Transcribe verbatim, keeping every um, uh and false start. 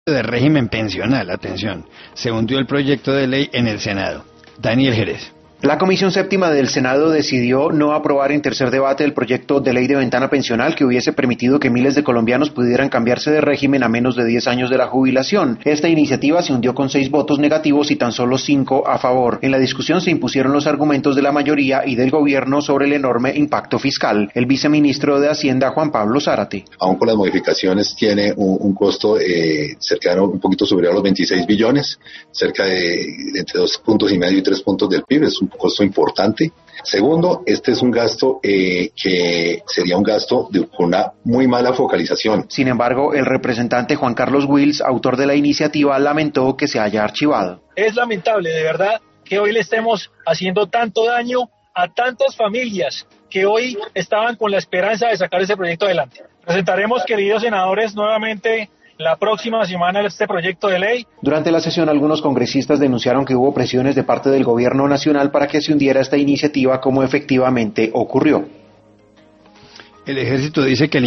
de régimen pensional, atención, se hundió el proyecto de ley en el Senado. Daniel Jerez. La Comisión Séptima del Senado decidió no aprobar en tercer debate el proyecto de ley de ventana pensional que hubiese permitido que miles de colombianos pudieran cambiarse de régimen a menos de diez años de la jubilación. Esta iniciativa se hundió con seis votos negativos y tan solo cinco a favor. En la discusión se impusieron los argumentos de la mayoría y del gobierno sobre el enorme impacto fiscal. El viceministro de Hacienda, Juan Pablo Zárate. Aún con las modificaciones tiene un, un costo eh, cercano, un poquito superior a los veintiséis billones, cerca de, de entre dos puntos y medio y tres puntos del P I B. Es un costo importante. Segundo, este es un gasto eh, que sería un gasto de una muy mala focalización. Sin embargo, el representante Juan Carlos Wills, autor de la iniciativa, lamentó que se haya archivado. Es lamentable, de verdad, que hoy le estemos haciendo tanto daño a tantas familias que hoy estaban con la esperanza de sacar ese proyecto adelante. Presentaremos, queridos senadores, nuevamente la próxima semana este proyecto de ley. Durante la sesión, algunos congresistas denunciaron que hubo presiones de parte del gobierno nacional para que se hundiera esta iniciativa, como efectivamente ocurrió. El ejército dice que el